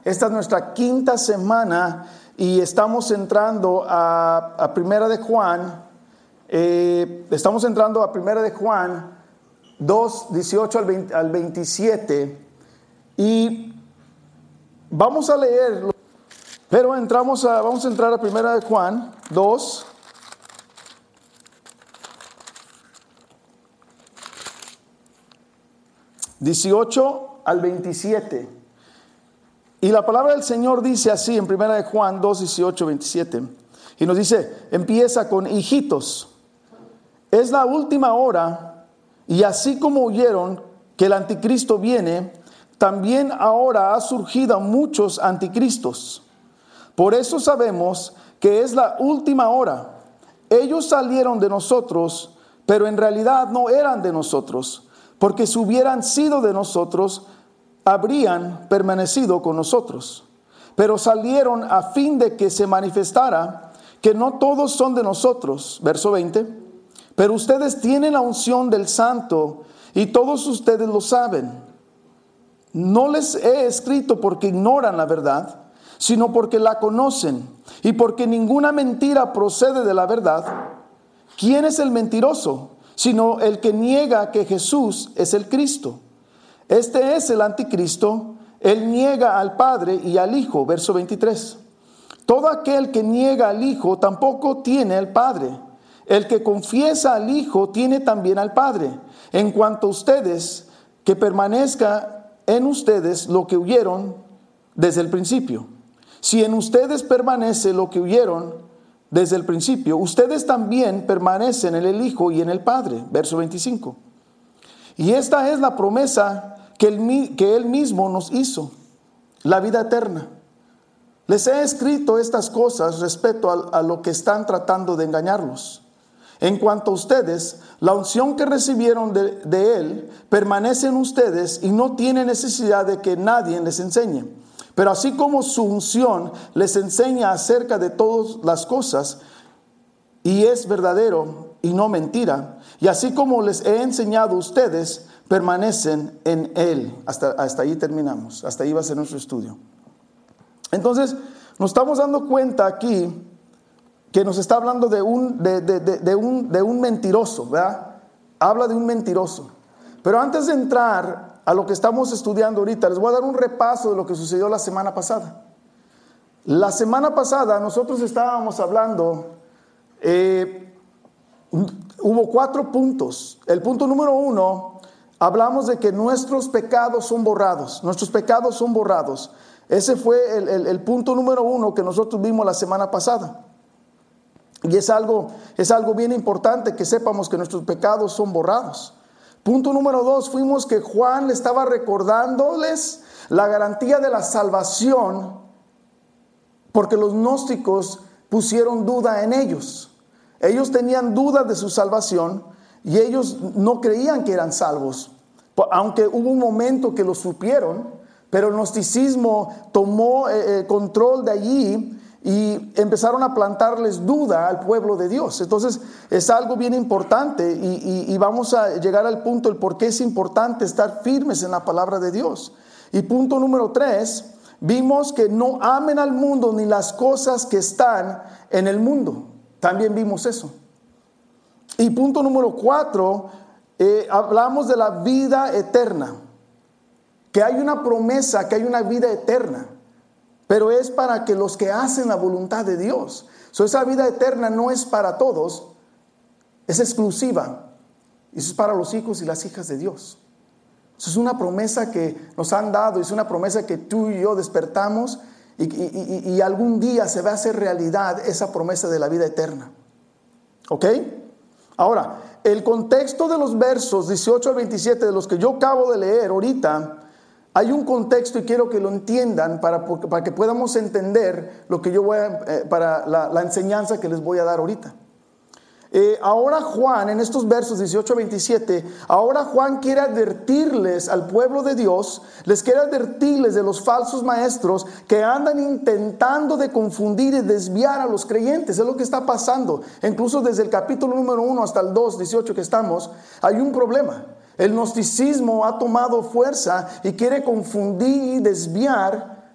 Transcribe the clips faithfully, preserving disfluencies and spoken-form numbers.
Esta es nuestra quinta semana y estamos entrando a, a Primera de Juan. Eh, estamos entrando a Primera de Juan dos, dieciocho al, veinte, al veintisiete. Y vamos a leer, pero entramos a, vamos a entrar a Primera de Juan dos. dieciocho al veintisiete. Y la palabra del Señor dice así en Primera de Juan dos, dieciocho, veintisiete. Y nos dice, empieza con: hijitos, es la última hora, y así como oyeron que el anticristo viene, también ahora ha surgido muchos anticristos. Por eso sabemos que es la última hora. Ellos salieron de nosotros, pero en realidad no eran de nosotros, porque si hubieran sido de nosotros, habrían permanecido con nosotros. Pero salieron a fin de que se manifestara que no todos son de nosotros. Verso veinte. Pero ustedes tienen la unción del Santo, y todos ustedes lo saben. No les he escrito porque ignoran la verdad, sino porque la conocen, y porque ninguna mentira procede de la verdad. ¿Quién es el mentiroso? Sino el que niega que Jesús es el Cristo. Este es el anticristo. Él niega al Padre y al Hijo. Verso veintitrés. Todo aquel que niega al Hijo tampoco tiene al Padre. El que confiesa al Hijo tiene también al Padre. En cuanto a ustedes, que permanezca en ustedes lo que oyeron desde el principio. Si en ustedes permanece lo que oyeron desde el principio, ustedes también permanecen en el Hijo y en el Padre. Verso veinticinco. Y esta es la promesa que él, que él mismo nos hizo, la vida eterna. Les he escrito estas cosas respecto a, a lo que están tratando de engañarlos. En cuanto a ustedes, la unción que recibieron de, de él permanece en ustedes y no tiene necesidad de que nadie les enseñe. Pero así como su unción les enseña acerca de todas las cosas, y es verdadero y no mentira, y así como les he enseñado a ustedes, permanecen en él. Hasta, hasta ahí terminamos, hasta ahí va a ser nuestro estudio. Entonces, nos estamos dando cuenta aquí que nos está hablando de un, de, de, de, de un, de un mentiroso, ¿verdad? Habla de un mentiroso. Pero antes de entrar a lo que estamos estudiando ahorita, les voy a dar un repaso de lo que sucedió la semana pasada. La semana pasada nosotros estábamos hablando, eh, hubo cuatro puntos. El punto número uno, hablamos de que nuestros pecados son borrados, nuestros pecados son borrados. Ese fue el, el, el punto número uno que nosotros vimos la semana pasada. Y es algo, es algo bien importante que sepamos que nuestros pecados son borrados. Punto número dos, fuimos que Juan le estaba recordándoles la garantía de la salvación, porque los gnósticos pusieron duda en ellos. Ellos tenían duda de su salvación y ellos no creían que eran salvos, aunque hubo un momento que lo supieron, pero el gnosticismo tomó eh, control de allí y empezaron a plantarles duda al pueblo de Dios. Entonces es algo bien importante y, y, y vamos a llegar al punto el por qué es importante estar firmes en la palabra de Dios. Y punto número tres, vimos que no amen al mundo ni las cosas que están en el mundo. También vimos eso. Y punto número cuatro, eh, hablamos de la vida eterna, que hay una promesa, que hay una vida eterna. Pero es para que los que hacen la voluntad de Dios. So, esa vida eterna no es para todos, es exclusiva. Eso es para los hijos y las hijas de Dios. Eso es una promesa que nos han dado, es una promesa que tú y yo despertamos y, y, y, y algún día se va a hacer realidad esa promesa de la vida eterna. ¿Ok? Ahora, el contexto de los versos dieciocho al veintisiete de los que yo acabo de leer ahorita, hay un contexto y quiero que lo entiendan para, para que podamos entender lo que yo voy a, eh, para la, la enseñanza que les voy a dar ahorita. Eh, ahora Juan, en estos versos dieciocho a veintisiete, ahora Juan quiere advertirles al pueblo de Dios, les quiere advertirles de los falsos maestros que andan intentando de confundir y desviar a los creyentes. Es lo que está pasando. Incluso desde el capítulo número uno hasta el dos, dieciocho que estamos, hay un problema. El gnosticismo ha tomado fuerza y quiere confundir y desviar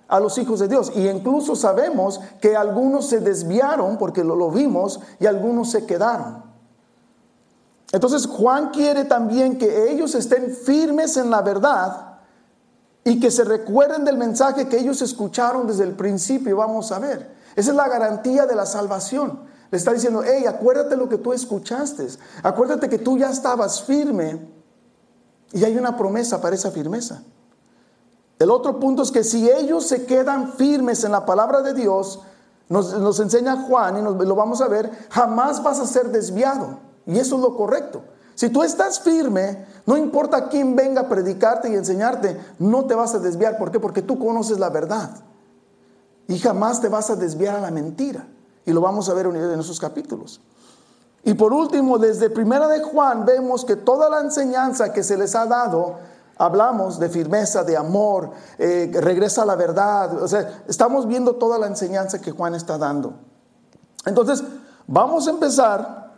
a los hijos de Dios. Y incluso sabemos que algunos se desviaron porque lo, lo vimos y algunos se quedaron. Entonces Juan quiere también que ellos estén firmes en la verdad y que se recuerden del mensaje que ellos escucharon desde el principio. Vamos a ver, esa es la garantía de la salvación. Le está diciendo, hey, acuérdate lo que tú escuchaste, acuérdate que tú ya estabas firme y hay una promesa para esa firmeza. El otro punto es que si ellos se quedan firmes en la palabra de Dios, nos, nos enseña Juan y nos, lo vamos a ver, jamás vas a ser desviado. Y eso es lo correcto. Si tú estás firme, no importa quién venga a predicarte y enseñarte, no te vas a desviar. ¿Por qué? Porque tú conoces la verdad. Y jamás te vas a desviar a la mentira. Y lo vamos a ver en esos capítulos. Y por último, desde Primera de Juan vemos que toda la enseñanza que se les ha dado, hablamos de firmeza, de amor, eh, regresa a la verdad. O sea, estamos viendo toda la enseñanza que Juan está dando. Entonces, vamos a empezar.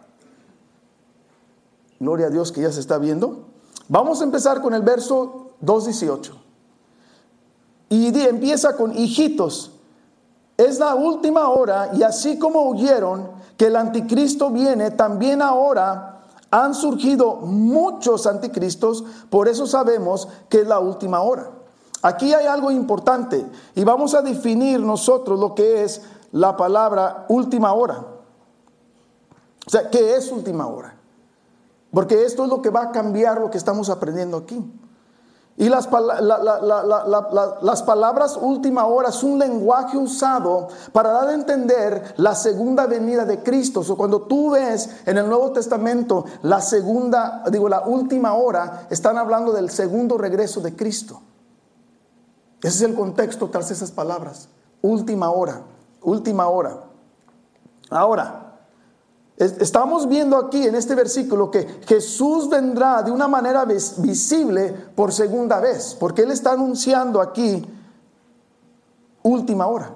Gloria a Dios que ya se está viendo. Vamos a empezar con el verso dos dieciocho. Y empieza con hijitos. Es la última hora, y así como oyeron que el anticristo viene, también ahora han surgido muchos anticristos, por eso sabemos que es la última hora. Aquí hay algo importante, y vamos a definir nosotros lo que es la palabra última hora. O sea, ¿qué es última hora? Porque esto es lo que va a cambiar lo que estamos aprendiendo aquí. Y las, la, la, la, la, la, las palabras última hora es un lenguaje usado para dar a entender la segunda venida de Cristo. O sea, cuando tú ves en el Nuevo Testamento la segunda, digo la última hora, están hablando del segundo regreso de Cristo. Ese es el contexto tras esas palabras. Última hora, última hora. Ahora, estamos viendo aquí en este versículo que Jesús vendrá de una manera visible por segunda vez, porque Él está anunciando aquí última hora.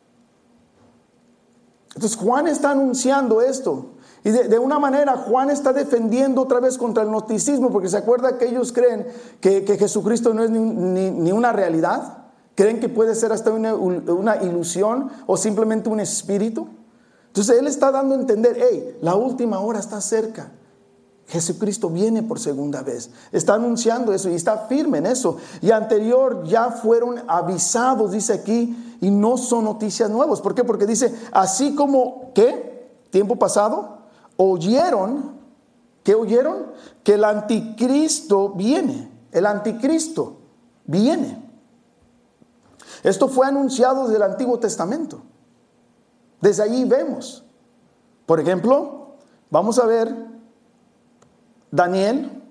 Entonces Juan está anunciando esto, y de, de una manera Juan está defendiendo otra vez contra el gnosticismo, porque se acuerda que ellos creen que, que Jesucristo no es ni, ni, ni una realidad, creen que puede ser hasta una, una ilusión o simplemente un espíritu. Entonces Él está dando a entender, hey, la última hora está cerca. Jesucristo viene por segunda vez. Está anunciando eso y está firme en eso. Y anterior ya fueron avisados, dice aquí, y no son noticias nuevas. ¿Por qué? Porque dice, así como, ¿qué? Tiempo pasado, oyeron, ¿qué oyeron? Que el anticristo viene. El anticristo viene. Esto fue anunciado desde el Antiguo Testamento. Desde allí vemos, por ejemplo, vamos a ver Daniel,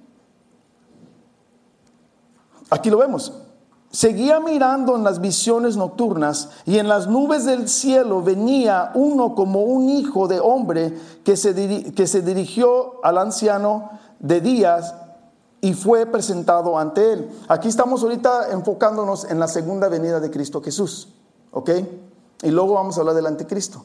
aquí lo vemos, seguía mirando en las visiones nocturnas y en las nubes del cielo venía uno como un hijo de hombre que se, diri- que se dirigió al anciano de días y fue presentado ante él. Aquí estamos ahorita enfocándonos en la segunda venida de Cristo Jesús, ¿ok? Y luego vamos a hablar del anticristo.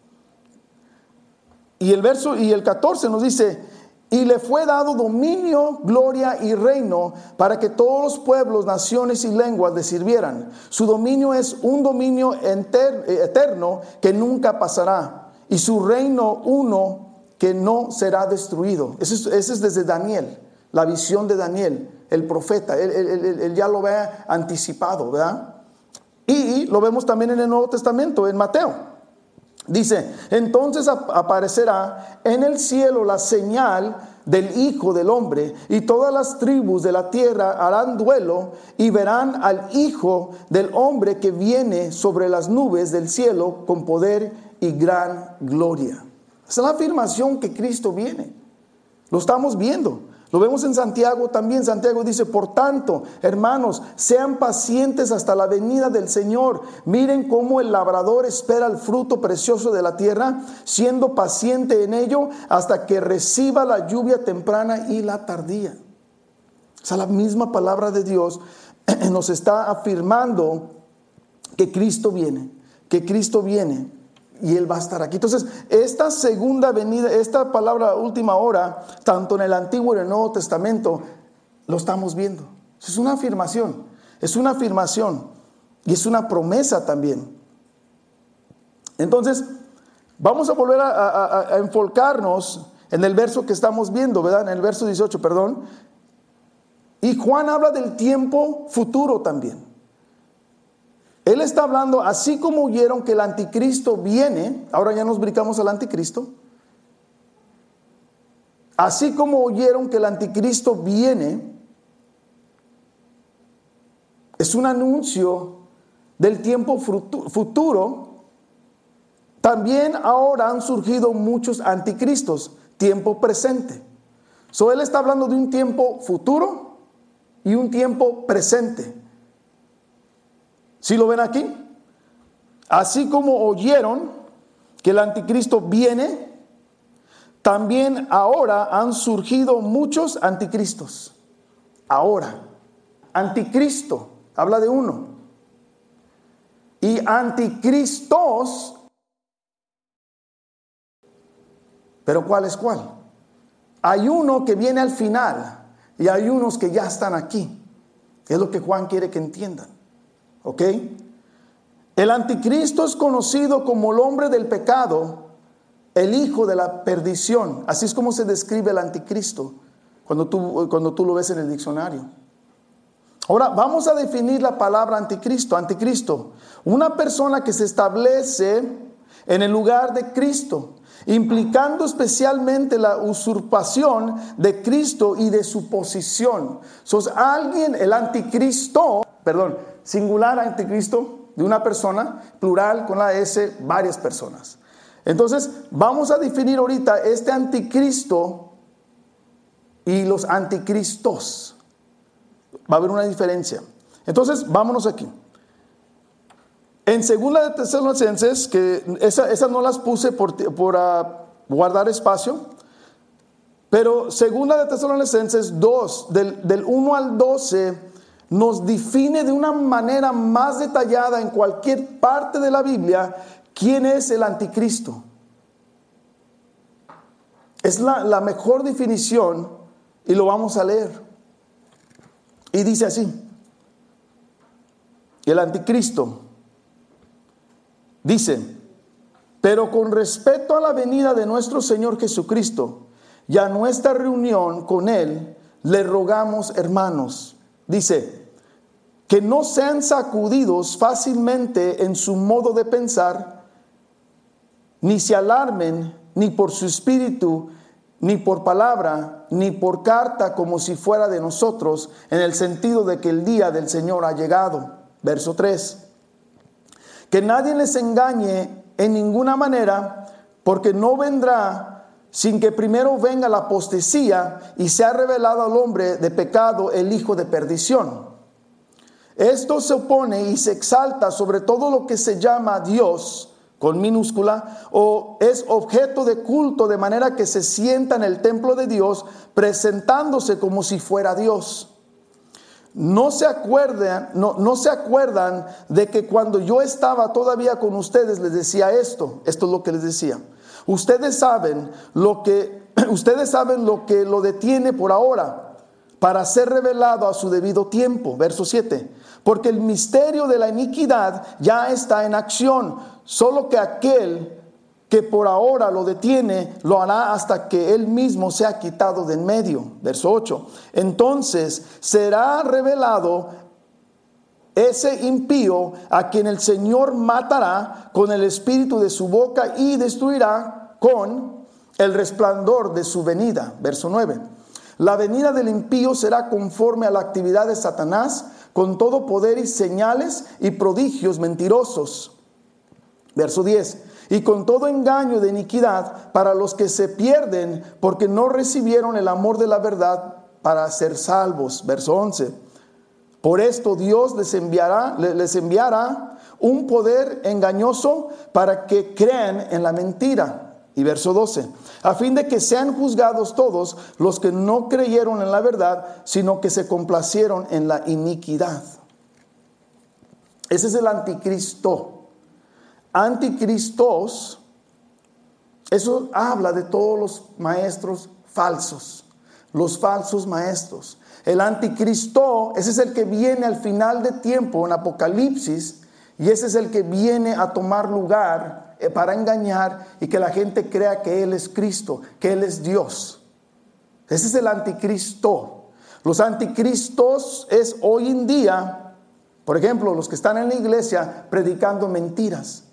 Y el verso y el catorce nos dice, y le fue dado dominio, gloria y reino para que todos los pueblos, naciones y lenguas le sirvieran. Su dominio es un dominio enter, eterno que nunca pasará, y su reino uno que no será destruido. Ese es, ese es desde Daniel, la visión de Daniel, el profeta. Él, él, él, él ya lo ve anticipado, ¿verdad? Y lo vemos también en el Nuevo Testamento, en Mateo. Dice, entonces aparecerá en el cielo la señal del Hijo del Hombre, y todas las tribus de la tierra harán duelo y verán al Hijo del Hombre que viene sobre las nubes del cielo con poder y gran gloria. Esa es la afirmación que Cristo viene. Lo estamos viendo. Lo vemos en Santiago también. Santiago dice, por tanto, hermanos, sean pacientes hasta la venida del Señor. Miren cómo el labrador espera el fruto precioso de la tierra, siendo paciente en ello hasta que reciba la lluvia temprana y la tardía. O sea, la misma palabra de Dios nos está afirmando que Cristo viene, que Cristo viene. Y Él va a estar aquí. Entonces, esta segunda venida, esta palabra última hora, tanto en el Antiguo y en el Nuevo Testamento, lo estamos viendo. Es una afirmación. Es una afirmación. Y es una promesa también. Entonces, vamos a volver a, a, a enfocarnos en el verso que estamos viendo, ¿verdad? En el verso dieciocho, perdón. Y Juan habla del tiempo futuro también. Él está hablando, así como oyeron que el anticristo viene, ahora ya nos brincamos al anticristo. Así como oyeron que el anticristo viene, es un anuncio del tiempo futuro. También ahora han surgido muchos anticristos, tiempo presente. So, él está hablando de un tiempo futuro y un tiempo presente. ¿Sí lo ven aquí? Así como oyeron que el anticristo viene, también ahora han surgido muchos anticristos. Ahora, anticristo, habla de uno. Y anticristos, pero ¿cuál es cuál? Hay uno que viene al final y hay unos que ya están aquí. Es lo que Juan quiere que entiendan. ¿Ok? El anticristo es conocido como el hombre del pecado, el hijo de la perdición. Así es como se describe el anticristo cuando tú, cuando tú lo ves en el diccionario. Ahora vamos a definir la palabra anticristo. Anticristo, una persona que se establece en el lugar de Cristo, implicando especialmente la usurpación de Cristo y de su posición. Sos alguien, el anticristo, perdón, singular anticristo, de una persona, plural con la S, varias personas. Entonces, vamos a definir ahorita este anticristo y los anticristos. Va a haber una diferencia. Entonces, vámonos aquí. En segunda de Tesalonicenses, que esas esa no las puse por, por uh, guardar espacio, pero segunda de Tesalonicenses dos, del, del uno al doce, nos define de una manera más detallada en cualquier parte de la Biblia quién es el anticristo. Es la, la mejor definición y lo vamos a leer. Y dice así: el anticristo dice, pero con respecto a la venida de nuestro Señor Jesucristo y a nuestra reunión con Él, le rogamos, hermanos, dice, que no sean sacudidos fácilmente en su modo de pensar, ni se alarmen ni por su espíritu, ni por palabra, ni por carta, como si fuera de nosotros, en el sentido de que el día del Señor ha llegado. Verso tres. Que nadie les engañe en ninguna manera, porque no vendrá sin que primero venga la apostasía y sea revelado al hombre de pecado el hijo de perdición. Esto se opone y se exalta sobre todo lo que se llama Dios, con minúscula, o es objeto de culto, de manera que se sienta en el templo de Dios, presentándose como si fuera Dios. No se acuerdan, no, no se acuerdan de que cuando yo estaba todavía con ustedes les decía esto. Esto es lo que les decía. Ustedes saben lo que, ustedes saben lo que lo detiene por ahora, para ser revelado a su debido tiempo. Verso siete. Porque el misterio de la iniquidad ya está en acción, solo que aquel que por ahora lo detiene, lo hará hasta que él mismo sea quitado de en medio. Verso ocho. Entonces será revelado ese impío a quien el Señor matará con el espíritu de su boca y destruirá con el resplandor de su venida. Verso nueve. La venida del impío será conforme a la actividad de Satanás, con todo poder y señales y prodigios mentirosos. Verso diez. Y con todo engaño de iniquidad para los que se pierden, porque no recibieron el amor de la verdad para ser salvos. Verso once. Por esto Dios les enviará, les enviará un poder engañoso para que crean en la mentira. Y verso doce. A fin de que sean juzgados todos los que no creyeron en la verdad, sino que se complacieron en la iniquidad. Ese es el anticristo. Anticristos, eso habla de todos los maestros falsos, los falsos maestros. El anticristo, ese es el que viene al final de tiempo en Apocalipsis, y ese es el que viene a tomar lugar para engañar y que la gente crea que Él es Cristo, que Él es Dios. Ese es el anticristo. Los anticristos es hoy en día, por ejemplo, los que están en la iglesia predicando mentiras.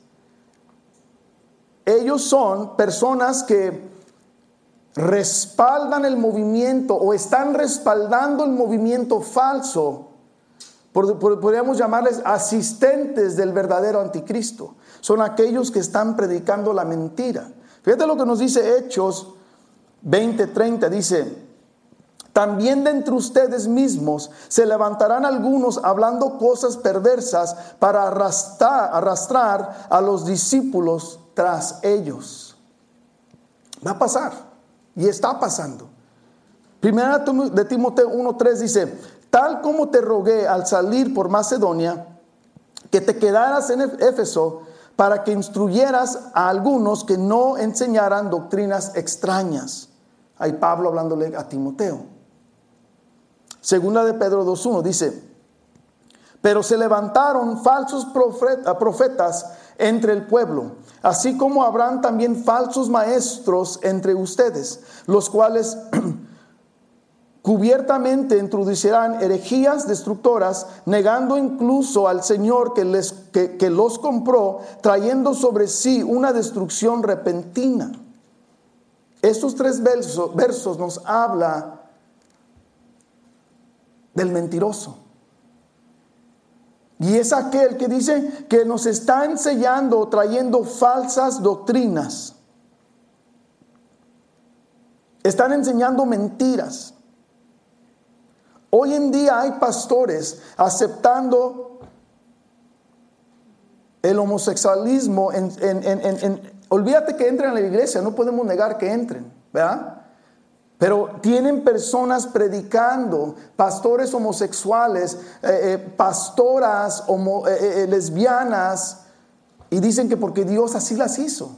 Ellos son personas que respaldan el movimiento o están respaldando el movimiento falso. Podríamos llamarles asistentes del verdadero anticristo. Son aquellos que están predicando la mentira. Fíjate lo que nos dice Hechos veinte treinta. Dice: también de entre ustedes mismos se levantarán algunos hablando cosas perversas para arrastrar, arrastrar a los discípulos tras ellos. Va a pasar y está pasando. Primera de Timoteo uno tres dice: tal como te rogué al salir por Macedonia, que te quedaras en Éfeso para que instruyeras a algunos que no enseñaran doctrinas extrañas. Ahí Pablo hablándole a Timoteo. Segunda de Pedro dos uno dice: pero se levantaron falsos profetas entre el pueblo, así como habrán también falsos maestros entre ustedes, los cuales cubiertamente introducirán herejías destructoras, negando incluso al Señor que, les, que, que los compró, trayendo sobre sí una destrucción repentina. Estos tres versos, versos nos habla del mentiroso. Y es aquel que dice que nos está enseñando, trayendo falsas doctrinas. Están enseñando mentiras. Hoy en día hay pastores aceptando el homosexualismo. En, en, en, en, en, olvídate que entren a la iglesia, no podemos negar que entren, ¿verdad? Pero tienen personas predicando, pastores homosexuales, eh, eh, pastoras homo, eh, eh, lesbianas, y dicen que porque Dios así las hizo.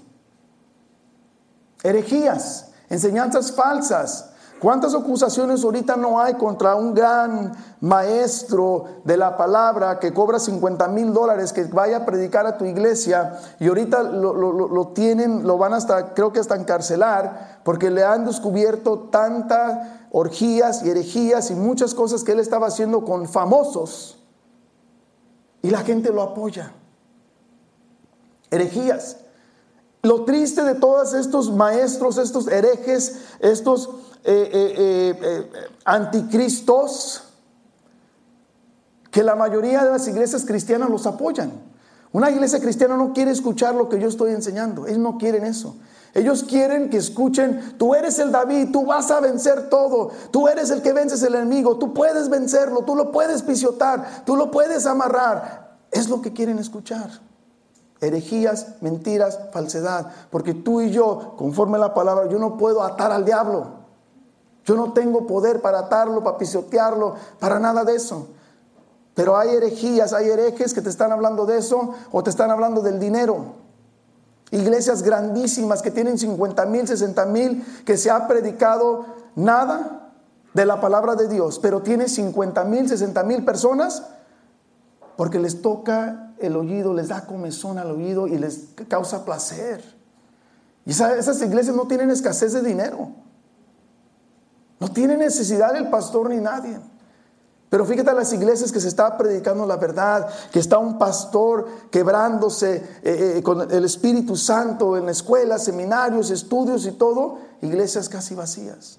Herejías, enseñanzas falsas. ¿Cuántas acusaciones ahorita no hay contra un gran maestro de la palabra que cobra cincuenta mil dólares que vaya a predicar a tu iglesia, y ahorita lo, lo, lo tienen, lo van hasta, creo que hasta encarcelar, porque le han descubierto tantas orgías y herejías y muchas cosas que él estaba haciendo con famosos, y la gente lo apoya? Herejías. Lo triste de todos estos maestros, estos herejes, estos eh, eh, eh, eh, anticristos, que la mayoría de las iglesias cristianas los apoyan. Una iglesia cristiana no quiere escuchar lo que yo estoy enseñando. Ellos no quieren eso. Ellos quieren que escuchen: tú eres el David, tú vas a vencer todo, tú eres el que vences el enemigo, tú puedes vencerlo, tú lo puedes pisotear, tú lo puedes amarrar. Es lo que quieren escuchar. Herejías, mentiras, falsedad. Porque tú y yo, conforme a la palabra, yo no puedo atar al diablo. Yo no tengo poder para atarlo, para pisotearlo, para nada de eso. Pero hay herejías, hay herejes que te están hablando de eso, o te están hablando del dinero. Iglesias grandísimas que tienen cincuenta mil, sesenta mil, que se ha predicado nada de la palabra de Dios, pero tiene cincuenta mil, sesenta mil personas, porque les toca el oído, les da comezón al oído y les causa placer. Y esa, esas iglesias no tienen escasez de dinero, no tienen necesidad del pastor ni nadie. Pero fíjate a las iglesias que se está predicando la verdad, que está un pastor quebrándose eh, eh, con el Espíritu Santo en la escuela, seminarios, estudios y todo, iglesias casi vacías.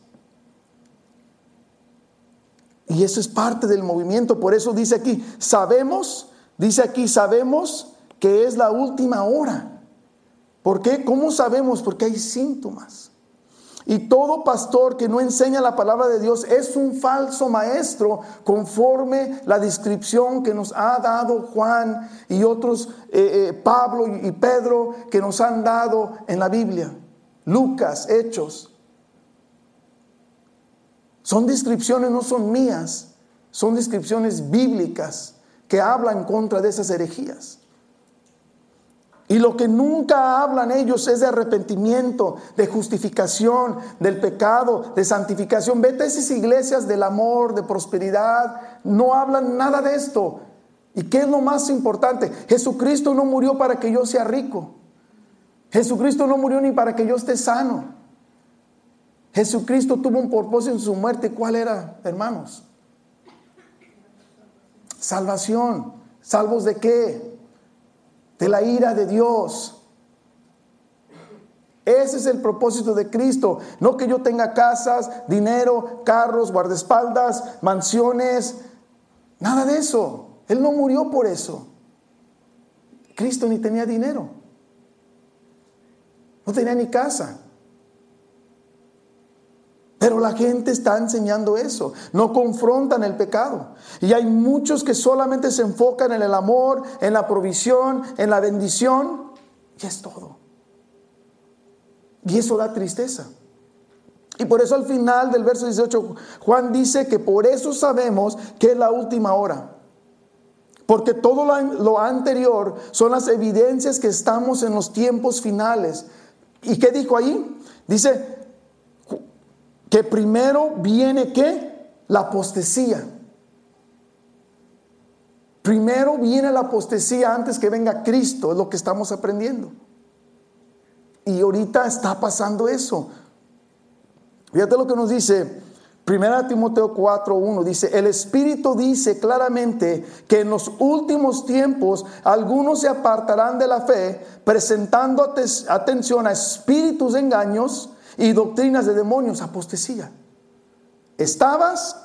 Y eso es parte del movimiento. Por eso dice aquí, sabemos, dice aquí, sabemos que es la última hora. ¿Por qué? ¿Cómo sabemos? Porque hay síntomas. Y todo pastor que no enseña la palabra de Dios es un falso maestro, conforme la descripción que nos ha dado Juan y otros, eh, eh, Pablo y Pedro, que nos han dado en la Biblia. Lucas, Hechos. Son descripciones, no son mías, son descripciones bíblicas que hablan contra de esas herejías. Y lo que nunca hablan ellos es de arrepentimiento, de justificación, del pecado, de santificación. Vete a esas iglesias del amor, de prosperidad. No hablan nada de esto. ¿Y qué es lo más importante? Jesucristo no murió para que yo sea rico. Jesucristo no murió ni para que yo esté sano. Jesucristo tuvo un propósito en su muerte. ¿Cuál era, hermanos? Salvación. ¿Salvos de qué? De la ira de Dios. Ese es el propósito de Cristo. No que yo tenga casas, dinero, carros, guardaespaldas, mansiones. Nada de eso. Él no murió por eso. Cristo ni tenía dinero. No tenía ni casa. Pero la gente está enseñando eso. No confrontan el pecado. Y hay muchos que solamente se enfocan en el amor, en la provisión, en la bendición. Y es todo. Y eso da tristeza. Y por eso al final del verso dieciocho, Juan dice que por eso sabemos que es la última hora. Porque todo lo anterior son las evidencias que estamos en los tiempos finales. ¿Y qué dijo ahí? Dice que primero viene ¿qué? La apostasía. Primero viene la apostasía antes que venga Cristo, es lo que estamos aprendiendo. Y ahorita está pasando eso. Fíjate lo que nos dice Primera Timoteo cuatro uno, dice: el Espíritu dice claramente que en los últimos tiempos algunos se apartarán de la fe, presentando atención a espíritus de engaños y doctrinas de demonios. Apostasía. Estabas,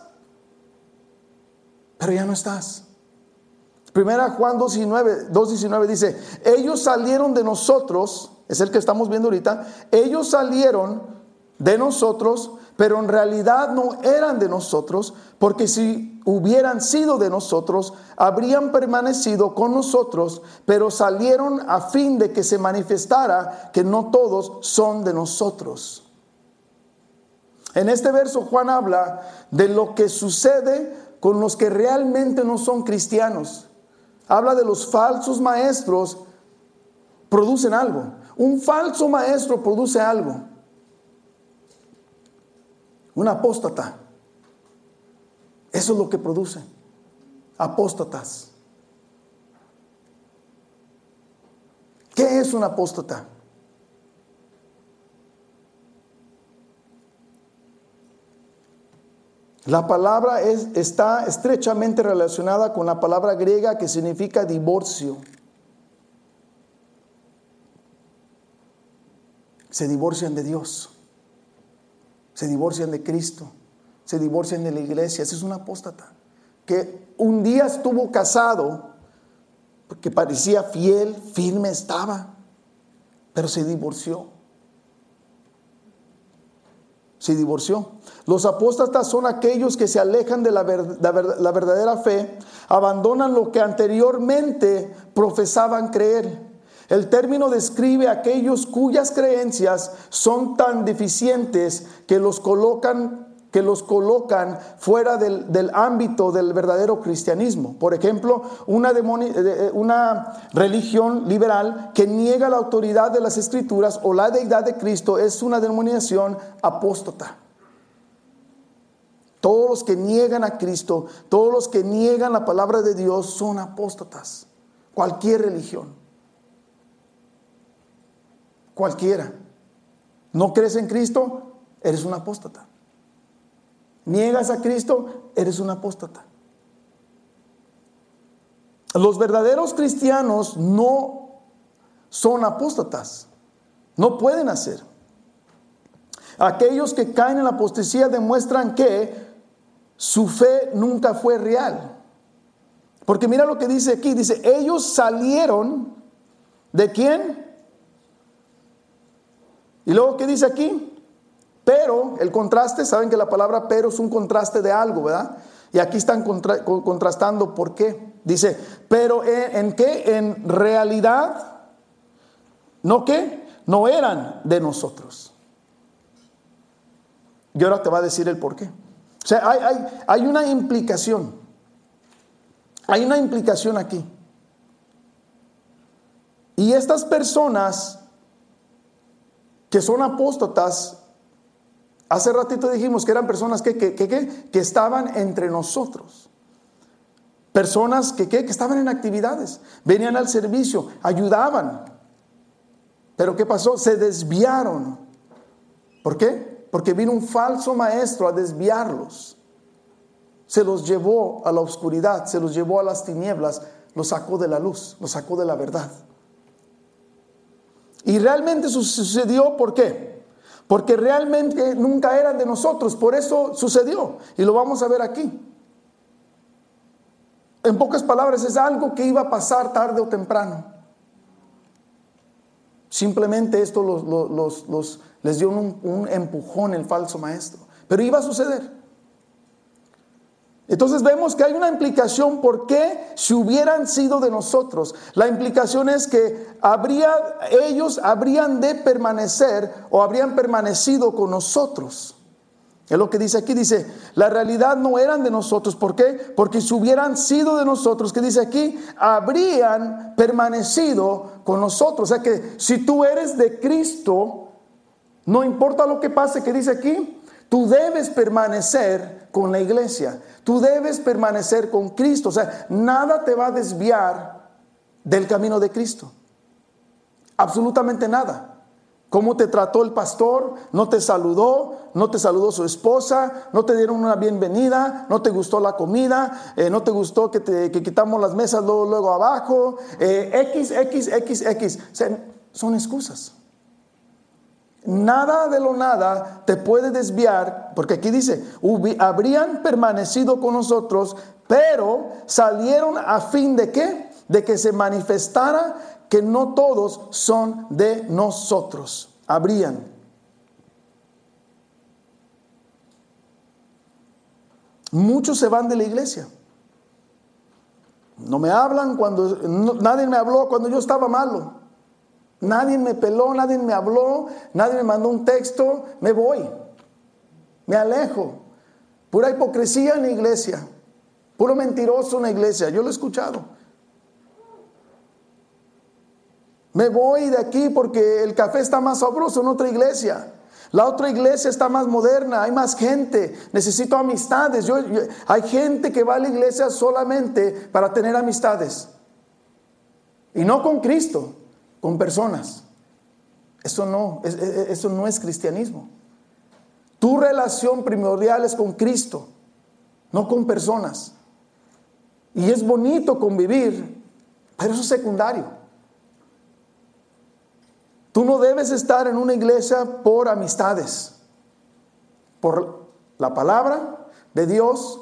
pero ya no estás. Primera Juan dos diecinueve dice: ellos salieron de nosotros, es el que estamos viendo ahorita, ellos salieron de nosotros, pero en realidad no eran de nosotros, porque si hubieran sido de nosotros, habrían permanecido con nosotros, pero salieron a fin de que se manifestara que no todos son de nosotros. En este verso Juan habla de lo que sucede con los que realmente no son cristianos. Habla de los falsos maestros, producen algo. Un falso maestro produce algo. Un apóstata. Eso es lo que produce. Apóstatas. ¿Qué es un apóstata? La palabra es, está estrechamente relacionada con la palabra griega que significa divorcio. Se divorcian de Dios. Se divorcian de Cristo. Se divorcian de la iglesia. Ese es un apóstata. Que un día estuvo casado, porque parecía fiel, firme estaba, pero se divorció. Se divorció. Los apóstatas son aquellos que se alejan de la, ver, la, ver, la verdadera fe, abandonan lo que anteriormente profesaban creer. El término describe a aquellos cuyas creencias son tan deficientes que los colocan, que los colocan fuera del, del ámbito del verdadero cristianismo. Por ejemplo, una, demoni, una religión liberal que niega la autoridad de las Escrituras o la deidad de Cristo es una denominación apóstata. Todos los que niegan a Cristo, todos los que niegan la palabra de Dios son apóstatas. Cualquier religión. Cualquiera. ¿No crees en Cristo? Eres un apóstata. ¿Niegas a Cristo? Eres un apóstata. Los verdaderos cristianos no son apóstatas. No pueden hacer. Aquellos que caen en la apostasía demuestran que su fe nunca fue real. Porque mira lo que dice aquí. Dice, ellos salieron ¿de quién? Y luego, ¿qué dice aquí? Pero, el contraste, saben que la palabra pero es un contraste de algo, ¿verdad? Y aquí están contra, contrastando por qué. Dice, pero ¿en, en qué? En realidad, ¿no qué? No eran de nosotros. Y ahora te va a decir el por qué. O sea, hay, hay, hay una implicación. Hay una implicación aquí. Y estas personas que son apóstatas, hace ratito dijimos que eran personas que, que, que, que, que estaban entre nosotros. Personas que, que, que estaban en actividades, venían al servicio, ayudaban. Pero ¿qué pasó? Se desviaron. ¿Por qué? Porque vino un falso maestro a desviarlos. Se los llevó a la oscuridad, se los llevó a las tinieblas, los sacó de la luz, los sacó de la verdad. Y realmente sucedió, ¿por qué? Porque realmente nunca eran de nosotros, por eso sucedió. Y lo vamos a ver aquí. En pocas palabras, es algo que iba a pasar tarde o temprano. Simplemente esto los, los, los, los, les dio un, un empujón el falso maestro. Pero iba a suceder. Entonces vemos que hay una implicación por qué si hubieran sido de nosotros. La implicación es que habría, ellos habrían de permanecer o habrían permanecido con nosotros. Es lo que dice aquí, dice, la realidad no eran de nosotros. ¿Por qué? Porque si hubieran sido de nosotros, que dice aquí, habrían permanecido con nosotros. O sea que si tú eres de Cristo, no importa lo que pase, que dice aquí, tú debes permanecer con la iglesia. Tú debes permanecer con Cristo. O sea, nada te va a desviar del camino de Cristo. Absolutamente nada. ¿Cómo te trató el pastor? ¿No te saludó? ¿No te saludó su esposa? ¿No te dieron una bienvenida? ¿No te gustó la comida? Eh, ¿No te gustó que, te, que quitamos las mesas luego, luego abajo? Eh, X, X, X, X. O sea, son excusas. Nada de lo nada te puede desviar, porque aquí dice, habrían permanecido con nosotros, pero salieron a fin de ¿qué? De que se manifestara que no todos son de nosotros. Habrían. Muchos se van de la iglesia. No me hablan cuando, no, nadie me habló cuando yo estaba malo. Nadie me peló, nadie me habló, nadie me mandó un texto. Me voy, me alejo. Pura hipocresía en la iglesia, puro mentiroso en la iglesia. Yo lo he escuchado. Me voy de aquí porque el café está más sabroso en otra iglesia. La otra iglesia está más moderna, hay más gente, necesito amistades. Yo, yo, hay gente que va a la iglesia solamente para tener amistades. Y no con Cristo, con personas. Eso no, es, eso no es cristianismo. Tu relación primordial es con Cristo, no con personas. Y es bonito convivir, pero eso es secundario. Tú no debes estar en una iglesia por amistades, por la palabra de Dios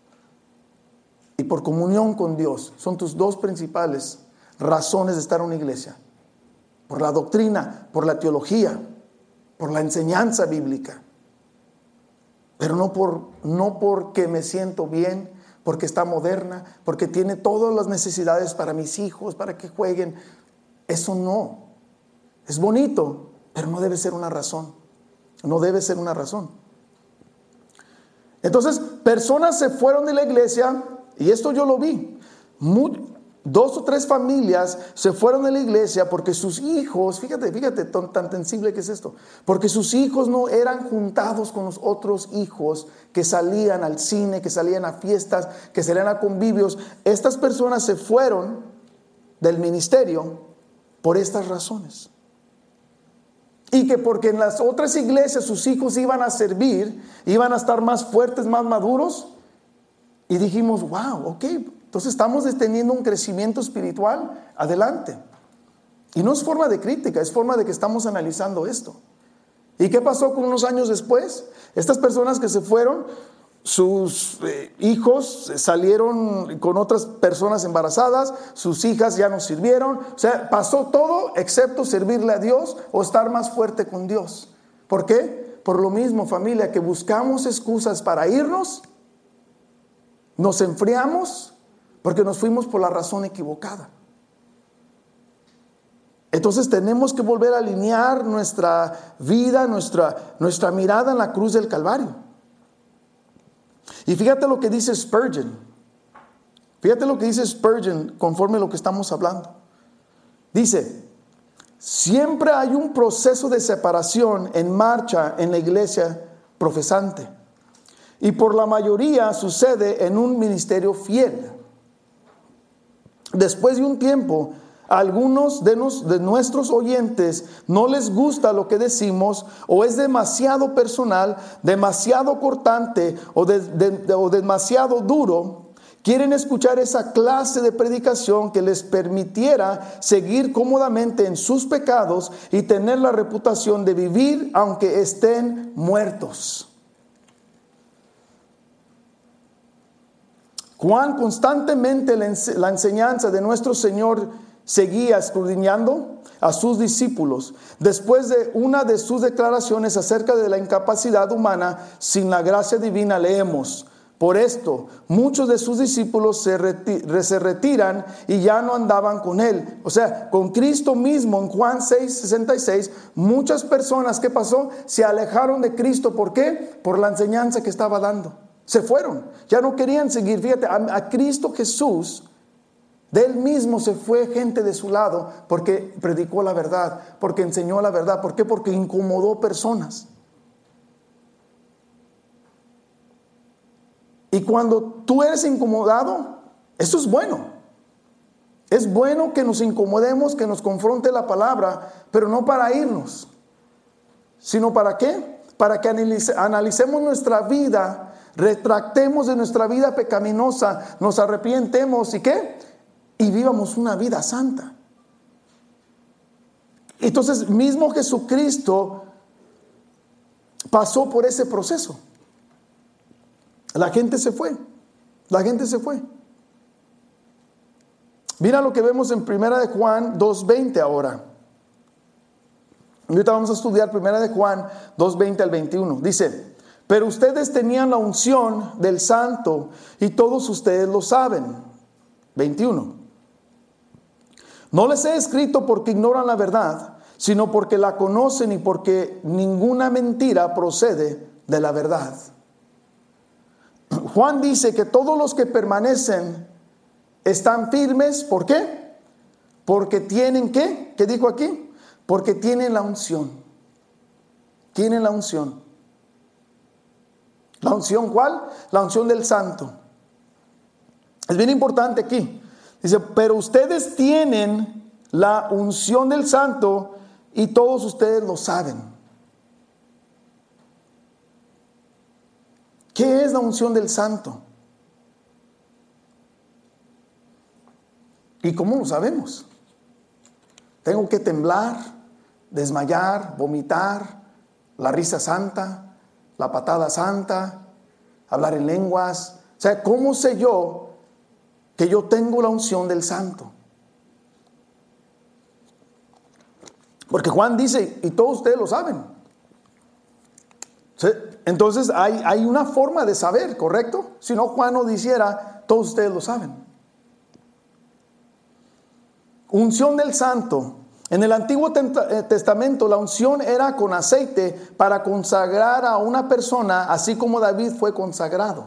y por comunión con Dios. Son tus dos principales razones de estar en una iglesia. Por la doctrina, por la teología, por la enseñanza bíblica. Pero no, por, no porque me siento bien, porque está moderna, porque tiene todas las necesidades para mis hijos, para que jueguen. Eso no. Es bonito, pero no debe ser una razón. No debe ser una razón. Entonces, personas se fueron de la iglesia, y esto yo lo vi. Muy, dos o tres familias se fueron de la iglesia porque sus hijos, fíjate, fíjate tan, tan sensible que es esto, porque sus hijos no eran juntados con los otros hijos que salían al cine, que salían a fiestas, que salían a convivios. Estas personas se fueron del ministerio por estas razones. Y que porque en las otras iglesias sus hijos iban a servir, iban a estar más fuertes, más maduros. Y dijimos, wow, ok, entonces estamos teniendo un crecimiento espiritual, adelante. Y no es forma de crítica, es forma de que estamos analizando esto. ¿Y qué pasó con unos años después? Estas personas que se fueron, sus eh, hijos salieron con otras personas embarazadas, sus hijas ya no sirvieron. O sea, pasó todo excepto servirle a Dios o estar más fuerte con Dios. ¿Por qué? Por lo mismo, familia, que buscamos excusas para irnos, nos enfriamos porque nos fuimos por la razón equivocada. Entonces tenemos que volver a alinear nuestra vida, nuestra, nuestra mirada en la cruz del Calvario. Y fíjate lo que dice Spurgeon. Fíjate lo que dice Spurgeon conforme a lo que estamos hablando. Dice, Siempre hay un proceso de separación en marcha en la iglesia profesante. Y por la mayoría sucede en un ministerio fiel. Después de un tiempo, a algunos de, nos, de nuestros oyentes no les gusta lo que decimos, o es demasiado personal, demasiado cortante o, de, de, o demasiado duro. Quieren escuchar esa clase de predicación que les permitiera seguir cómodamente en sus pecados y tener la reputación de vivir aunque estén muertos. Juan constantemente la enseñanza de nuestro Señor seguía escudriñando a sus discípulos. Después de una de sus declaraciones acerca de la incapacidad humana sin la gracia divina, leemos: por esto muchos de sus discípulos se, reti- se retiran y ya no andaban con él. O sea, con Cristo mismo, en Juan seis, sesenta y seis, muchas personas, ¿qué pasó? Se alejaron de Cristo. ¿Por qué? Por la enseñanza que estaba dando. Se fueron, ya no querían seguir. Fíjate, a, a Cristo Jesús, de él mismo se fue gente de su lado porque predicó la verdad, porque enseñó la verdad. ¿Por qué? Porque incomodó personas. Y cuando tú eres incomodado, eso es bueno. Es bueno que nos incomodemos, que nos confronte la palabra, pero no para irnos, sino para qué? Para que analice, analicemos nuestra vida, retractemos de nuestra vida pecaminosa, nos arrepientemos y ¿qué? Y vivamos una vida santa. Entonces, mismo Jesucristo pasó por ese proceso. La gente se fue. La gente se fue. Mira lo que vemos en primera de Juan dos veinte ahora. Ahorita vamos a estudiar primera de Juan dos veinte al veintiuno. Dice: pero ustedes tenían la unción del Santo y todos ustedes lo saben. veintiuno. No les he escrito porque ignoran la verdad, sino porque la conocen y porque ninguna mentira procede de la verdad. Juan dice que todos los que permanecen están firmes. ¿Por qué? Porque tienen ¿qué? ¿Qué dijo aquí? Porque tienen la unción. Tienen la unción. ¿La unción cuál? La unción del Santo. Es bien importante aquí. Dice, pero ustedes tienen la unción del Santo y todos ustedes lo saben. ¿Qué es la unción del Santo? ¿Y cómo lo sabemos? Tengo que temblar, desmayar, vomitar, la risa santa, la patada santa, hablar en lenguas. O sea, ¿cómo sé yo que yo tengo la unción del Santo? Porque Juan dice, y todos ustedes lo saben. ¿Sí? Entonces hay, hay una forma de saber, ¿correcto? Si no, Juan no dijera, todos ustedes lo saben. Unción del Santo. En el Antiguo Testamento la unción era con aceite para consagrar a una persona, así como David fue consagrado.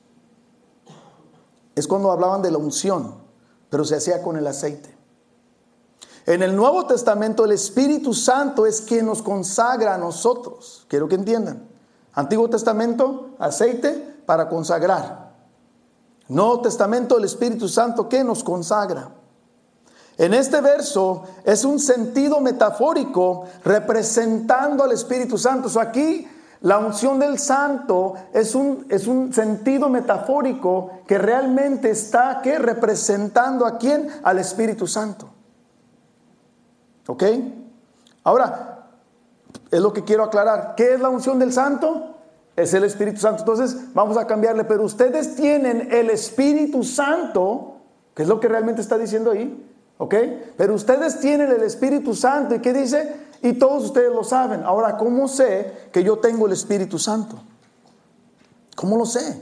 Es cuando hablaban de la unción, pero se hacía con el aceite. En el Nuevo Testamento el Espíritu Santo es quien nos consagra a nosotros. Quiero que entiendan. Antiguo Testamento, aceite para consagrar. Nuevo Testamento, el Espíritu Santo que nos consagra. En este verso es un sentido metafórico representando al Espíritu Santo. O sea, aquí la unción del Santo es un, es un sentido metafórico que realmente está ¿qué? Representando a quién? Al Espíritu Santo. ¿Ok? Ahora, es lo que quiero aclarar. ¿Qué es la unción del Santo? Es el Espíritu Santo. Entonces vamos a cambiarle. Pero ustedes tienen el Espíritu Santo, que es lo que realmente está diciendo ahí. ¿Ok? Pero ustedes tienen el Espíritu Santo. ¿Y qué dice? Y todos ustedes lo saben. Ahora, ¿cómo sé que yo tengo el Espíritu Santo? ¿Cómo lo sé?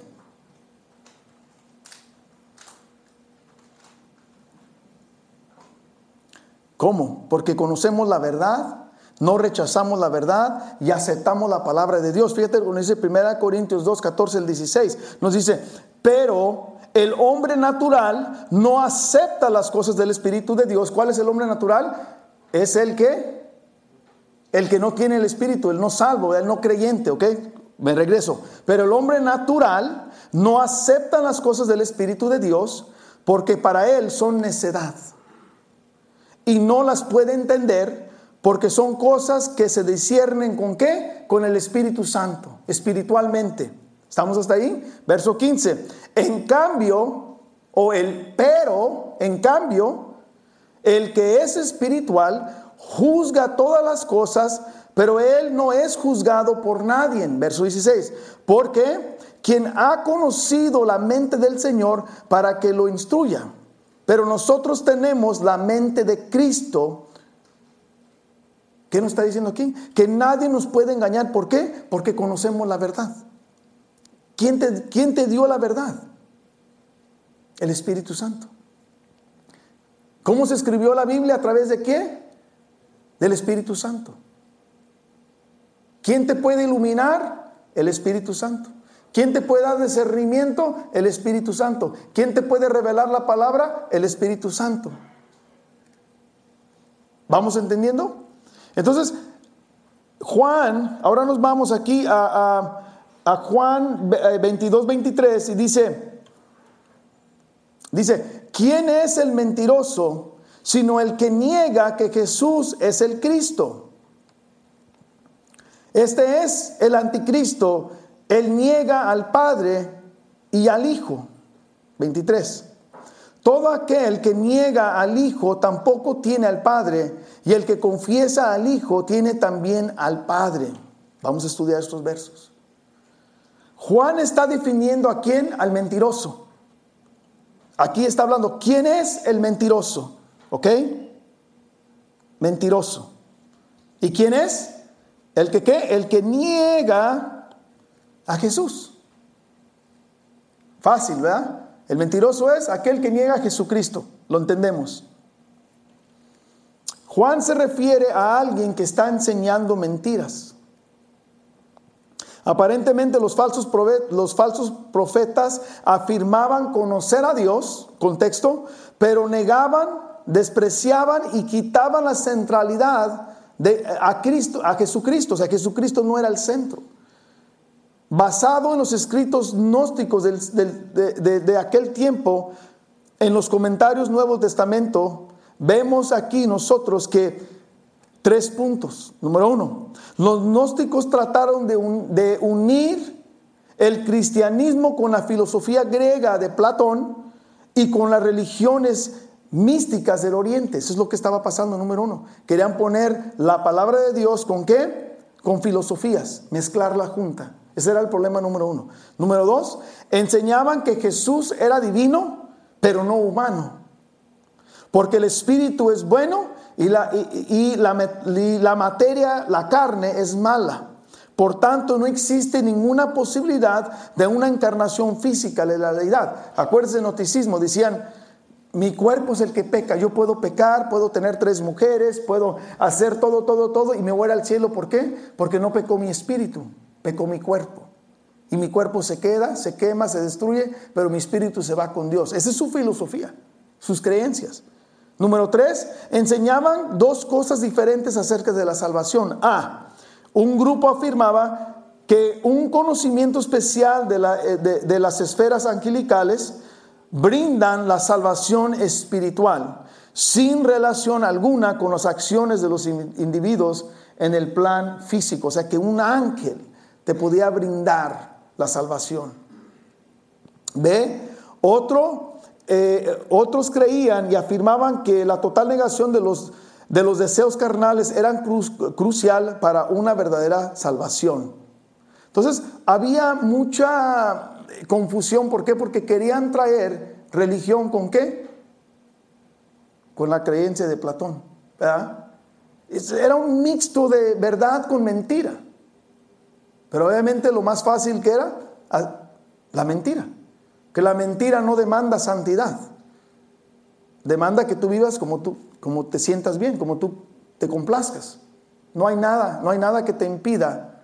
¿Cómo? Porque conocemos la verdad, no rechazamos la verdad y aceptamos la palabra de Dios. Fíjate cuando dice primera Corintios dos, catorce al dieciséis. Nos dice, pero el hombre natural no acepta las cosas del Espíritu de Dios. ¿Cuál es el hombre natural? es el que, el que no tiene el Espíritu, el no salvo, el no creyente, ¿ok? Me regreso. Pero el hombre natural no acepta las cosas del Espíritu de Dios porque para él son necedad. Y no las puede entender porque son cosas que se disciernen ¿con qué? Con el Espíritu Santo, espiritualmente. ¿Estamos hasta ahí? Verso quince. En cambio, o el pero, en cambio, el que es espiritual juzga todas las cosas, pero él no es juzgado por nadie. Verso dieciséis. Porque quien ha conocido la mente del Señor para que lo instruya. Pero nosotros tenemos la mente de Cristo. ¿Qué nos está diciendo aquí? Que nadie nos puede engañar. ¿Por qué? Porque conocemos la verdad. ¿Quién te, quién te dio la verdad? El Espíritu Santo. ¿Cómo se escribió la Biblia? ¿A través de qué? Del Espíritu Santo. ¿Quién te puede iluminar? El Espíritu Santo. ¿Quién te puede dar discernimiento? El Espíritu Santo. ¿Quién te puede revelar la palabra? El Espíritu Santo. ¿Vamos entendiendo? Entonces, Juan, ahora nos vamos aquí a, a, a Juan veintidós, veintitrés y dice, dice, ¿quién es el mentiroso sino el que niega que Jesús es el Cristo? Este es el anticristo. Él niega al Padre y al Hijo. veintitrés. Todo aquel que niega al Hijo tampoco tiene al Padre, y el que confiesa al Hijo tiene también al Padre. Vamos a estudiar estos versos. Juan está definiendo a quién, al mentiroso. Aquí está hablando, ¿quién es el mentiroso? ¿Ok? Mentiroso. ¿Y quién es? El que ¿qué? El que niega a Jesús. Fácil, ¿verdad? El mentiroso es aquel que niega a Jesucristo. Lo entendemos. Juan se refiere a alguien que está enseñando mentiras. Aparentemente los falsos, los falsos profetas afirmaban conocer a Dios, contexto, pero negaban, despreciaban y quitaban la centralidad de, a Cristo, a Jesucristo. O sea, Jesucristo no era el centro. Basado en los escritos gnósticos del, del, de, de, de aquel tiempo, en los comentarios Nuevo Testamento, vemos aquí nosotros que tres puntos. Número uno, los gnósticos trataron de, un, de unir el cristianismo con la filosofía griega de Platón y con las religiones místicas del Oriente. Eso es lo que estaba pasando, número uno. Querían poner la palabra de Dios ¿con qué? Con filosofías, mezclarla junta. Ese era el problema número uno. Número dos, enseñaban que Jesús era divino, pero no humano. Porque el espíritu es bueno y la, y, y la, y la materia, la carne, es mala. Por tanto, no existe ninguna posibilidad de una encarnación física de la deidad. Acuérdense del gnosticismo, decían, mi cuerpo es el que peca. Yo puedo pecar, puedo tener tres mujeres, puedo hacer todo, todo, todo y me voy al cielo. ¿Por qué? Porque no pecó mi espíritu. Pecó mi cuerpo. Y mi cuerpo se queda, se quema, se destruye, pero mi espíritu se va con Dios. Esa es su filosofía, sus creencias. Número tres, enseñaban dos cosas diferentes acerca de la salvación. A, un grupo afirmaba que un conocimiento especial de, la, de, de las esferas angelicales brindan la salvación espiritual, sin relación alguna con las acciones de los individuos en el plan físico. O sea que un ángel te podía brindar la salvación. B, otro, eh, otros creían y afirmaban que la total negación de los, de los deseos carnales era cru- crucial para una verdadera salvación. Entonces había mucha confusión. ¿Por qué? Porque querían traer religión ¿con qué? Con la creencia de Platón, ¿verdad? Era un mixto de verdad con mentira. Pero obviamente lo más fácil que era la mentira. Que la mentira no demanda santidad. Demanda que tú vivas como tú, como te sientas bien, como tú te complazcas. No hay nada, no hay nada que te impida.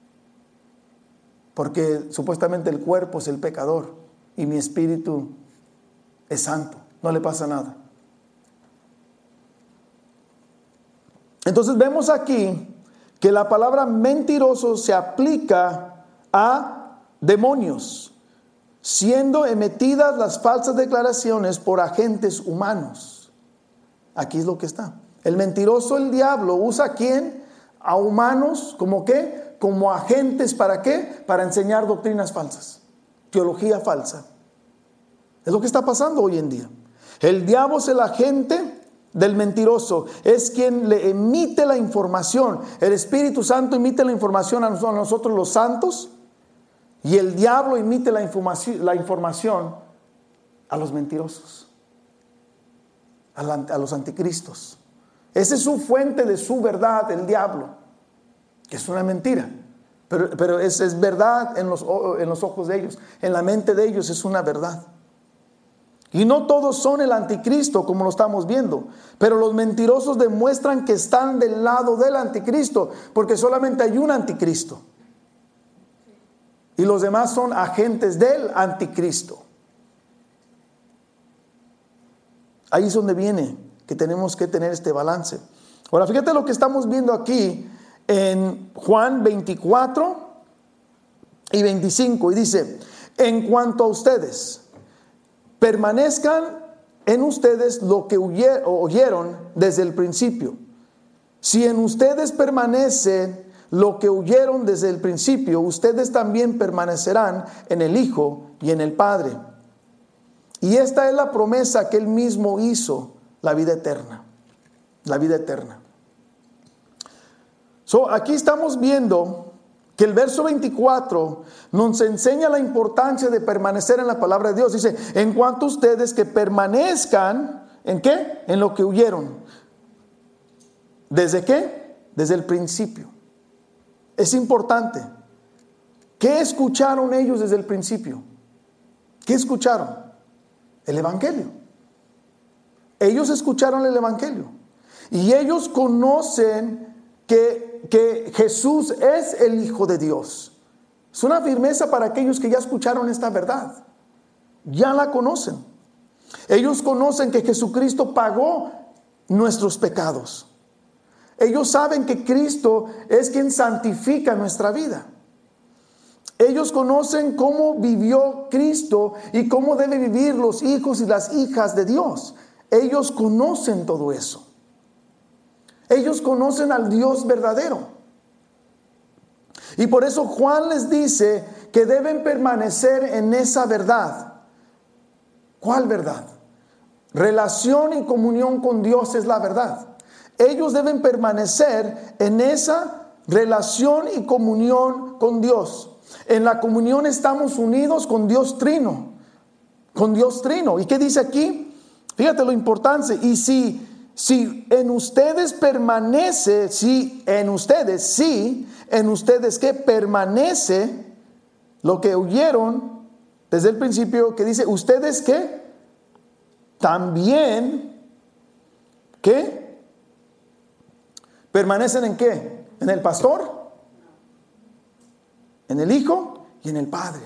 Porque supuestamente el cuerpo es el pecador y mi espíritu es santo. No le pasa nada. Entonces vemos aquí que la palabra mentiroso se aplica a demonios, siendo emitidas las falsas declaraciones por agentes humanos. Aquí es lo que está. El mentiroso, el diablo, usa ¿a quién? A humanos, ¿como qué? Como agentes, ¿para qué? Para enseñar doctrinas falsas, teología falsa. Es lo que está pasando hoy en día. El diablo es el agente del mentiroso, es quien le emite la información. El Espíritu Santo emite la información a nosotros los santos, y el diablo emite la información, la información a los mentirosos, a, la, a los anticristos. Esa es su fuente de su verdad, el diablo, que es una mentira, pero, pero es, es verdad en los, en los ojos de ellos, en la mente de ellos es una verdad. Y no todos son el anticristo, como lo estamos viendo, pero los mentirosos demuestran que están del lado del anticristo, porque solamente hay un anticristo, y los demás son agentes del anticristo. Ahí es donde viene que tenemos que tener este balance. Ahora fíjate lo que estamos viendo aquí en Juan veinticuatro y veinticinco, y dice: en cuanto a ustedes, permanezcan en ustedes lo que oyeron desde el principio. Si en ustedes permanece lo que oyeron desde el principio, ustedes también permanecerán en el Hijo y en el Padre. Y esta es la promesa que Él mismo hizo, la vida eterna. La vida eterna. So, aquí estamos viendo que el verso veinticuatro nos enseña la importancia de permanecer en la palabra de Dios. Dice: en cuanto a ustedes, que permanezcan, ¿en qué? En lo que oyeron. ¿Desde qué? Desde el principio. Es importante. ¿Qué escucharon ellos desde el principio? ¿Qué escucharon? El Evangelio. Ellos escucharon el Evangelio. Y ellos conocen que, que Jesús es el Hijo de Dios. Es una firmeza para aquellos que ya escucharon esta verdad. Ya la conocen. Ellos conocen que Jesucristo pagó nuestros pecados. Ellos saben que Cristo es quien santifica nuestra vida. Ellos conocen cómo vivió Cristo y cómo deben vivir los hijos y las hijas de Dios. Ellos conocen todo eso. Ellos conocen al Dios verdadero. Y por eso Juan les dice que deben permanecer en esa verdad. ¿Cuál verdad? Relación y comunión con Dios es la verdad. Ellos deben permanecer en esa relación y comunión con Dios. En la comunión estamos unidos con Dios Trino. Con Dios Trino. ¿Y qué dice aquí? Fíjate lo importante. Y si, si en ustedes permanece, si en ustedes, si en ustedes que permanece lo que oyeron desde el principio, que dice: ustedes que también, ¿qué? ¿Permanecen en qué? ¿En el pastor? ¿En el Hijo? Y en el Padre.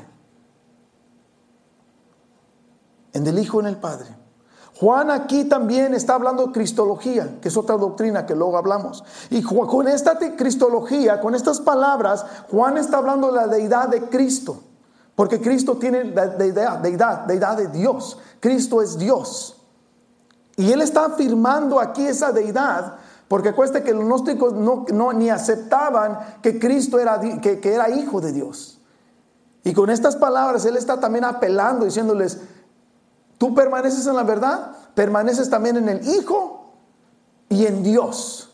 En el Hijo y en el Padre. Juan aquí también está hablando de cristología, que es otra doctrina que luego hablamos. Y con esta cristología, con estas palabras, Juan está hablando de la deidad de Cristo. Porque Cristo tiene la deidad, deidad, deidad de Dios. Cristo es Dios. Y él está afirmando aquí esa deidad. Porque acuérdate que los gnósticos no, no, ni aceptaban que Cristo era, que, que era hijo de Dios. Y con estas palabras Él está también apelando, diciéndoles: tú permaneces en la verdad, permaneces también en el Hijo y en Dios.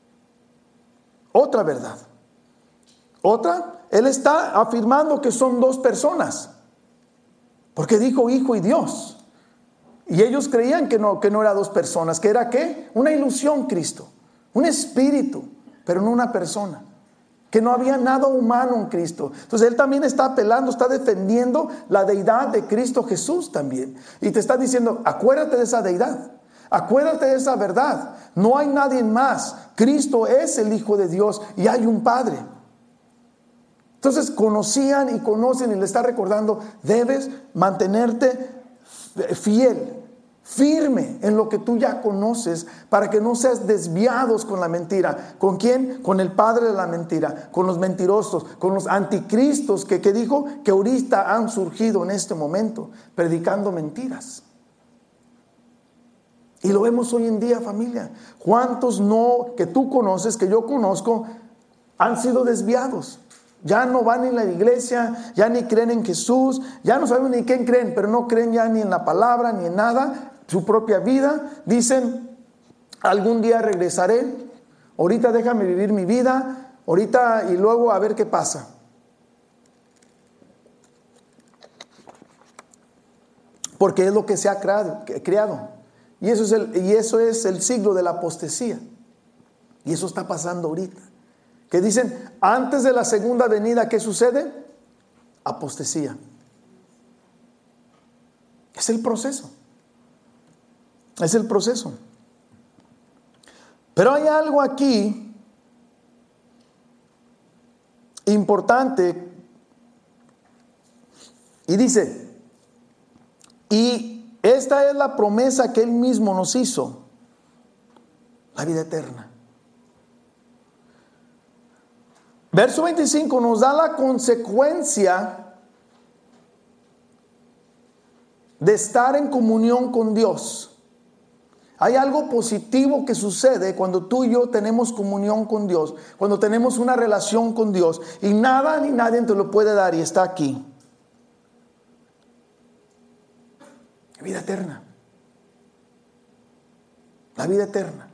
Otra verdad. Otra, Él está afirmando que son dos personas. Porque dijo Hijo y Dios. Y ellos creían que no, que no era dos personas, que era ¿qué? Una ilusión Cristo. Un espíritu, pero no una persona. Que no había nada humano en Cristo. Entonces Él también está apelando, está defendiendo la deidad de Cristo Jesús también. Y te está diciendo: acuérdate de esa deidad. Acuérdate de esa verdad. No hay nadie más. Cristo es el Hijo de Dios y hay un Padre. Entonces conocían y conocen, y le está recordando: debes mantenerte fiel. firme en lo que tú ya conoces, para que no seas desviados con la mentira. ¿Con quién? Con el padre de la mentira, con los mentirosos, con los anticristos que, que dijo que ahorita han surgido en este momento, predicando mentiras. Y lo vemos hoy en día, familia. ¿Cuántos no que tú conoces, que yo conozco, han sido desviados? Ya no van en la iglesia, ya ni creen en Jesús, ya no saben ni quién creen, pero no creen ya ni en la palabra, ni en nada. Su propia vida, dicen, algún día regresaré, ahorita déjame vivir mi vida, ahorita y luego a ver qué pasa. Porque es lo que se ha creado, creado. Y eso es el, y eso es el siglo de la apostasía. Y eso está pasando ahorita. Que dicen, antes de la segunda venida, ¿qué sucede? Apostasía. Es el proceso. Es el proceso. Pero hay algo aquí importante. Y dice, y esta es la promesa que Él mismo nos hizo, la vida eterna. Verso veinticinco nos da la consecuencia de estar en comunión con Dios. Hay algo positivo que sucede cuando tú y yo tenemos comunión con Dios, cuando tenemos una relación con Dios, y nada ni nadie te lo puede dar, y está aquí. La vida eterna. La vida eterna.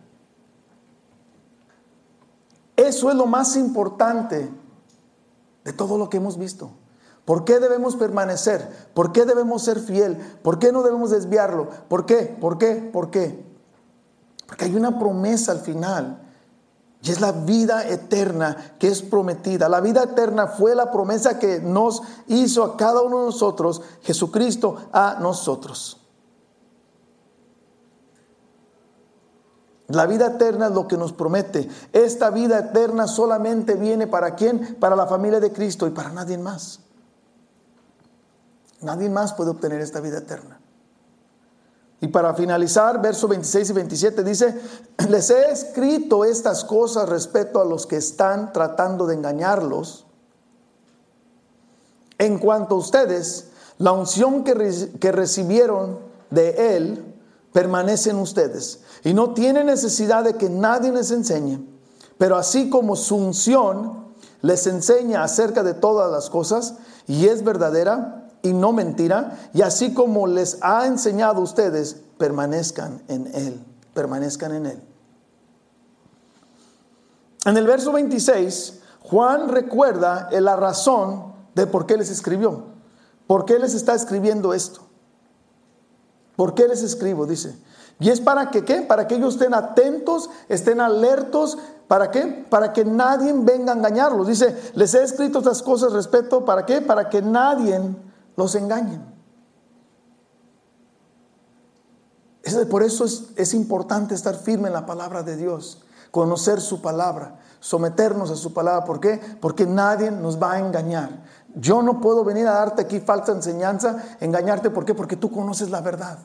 Eso es lo más importante de todo lo que hemos visto. ¿Por qué debemos permanecer? ¿Por qué debemos ser fiel? ¿Por qué no debemos desviarlo? ¿Por qué? ¿Por qué? ¿Por qué? Porque hay una promesa al final, y es la vida eterna que es prometida. La vida eterna fue la promesa que nos hizo a cada uno de nosotros, Jesucristo a nosotros. La vida eterna es lo que nos promete. Esta vida eterna solamente viene ¿para quién? Para la familia de Cristo y para nadie más. Nadie más puede obtener esta vida eterna. Y para finalizar, versos veintiséis y veintisiete dice, les he escrito estas cosas respecto a los que están tratando de engañarlos. En cuanto a ustedes, la unción que, re- que recibieron de Él permanece en ustedes. Y no tienen necesidad de que nadie les enseñe. Pero así como su unción les enseña acerca de todas las cosas, y es verdadera y no mentira, y así como les ha enseñado a ustedes, permanezcan en Él, permanezcan en Él. En el verso veintiséis, Juan recuerda la razón de por qué les escribió. ¿Por qué les está escribiendo esto? ¿Por qué les escribo? Dice. Y es para que, ¿qué? Para que ellos estén atentos, estén alertos. ¿Para qué? Para que nadie venga a engañarlos. Dice, les he escrito estas cosas respecto, ¿para qué? Para que nadie los engañe. Por eso es, es importante estar firme en la palabra de Dios, conocer su palabra, someternos a su palabra. ¿Por qué? Porque nadie nos va a engañar. Yo no puedo venir a darte aquí falsa enseñanza, engañarte. ¿Por qué? Porque tú conoces la verdad.